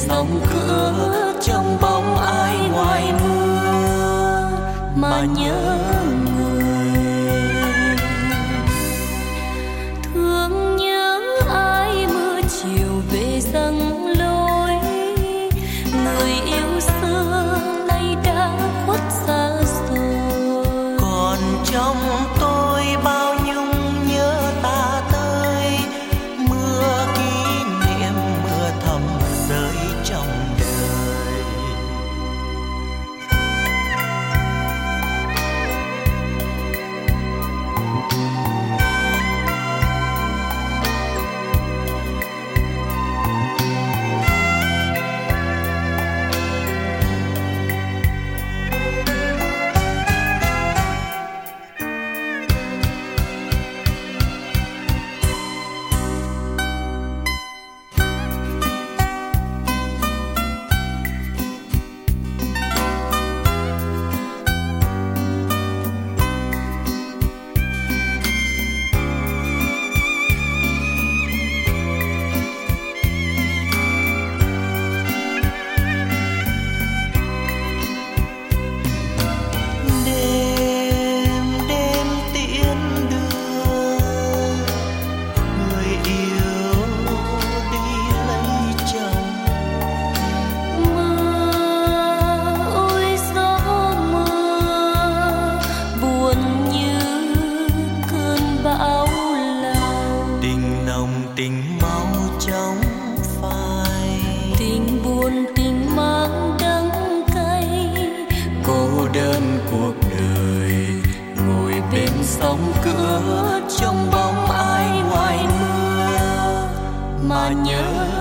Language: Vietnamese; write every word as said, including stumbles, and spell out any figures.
sóng cửa trong bóng ai ngoài mưa mà nhớ người. Thương nhớ ai mưa chiều về dâng lối, người yêu xưa nay đã khuất xa rồi. Còn trong tôi bao nhung nhớ ta tới, mưa kỷ niệm mưa thầm rơi trong đời. Tình máu trong phai, tình buồn tình mang đắng cay, cô đơn cuộc đời ngồi bên sóng cửa trong bóng ai ngoài mưa mà nhớ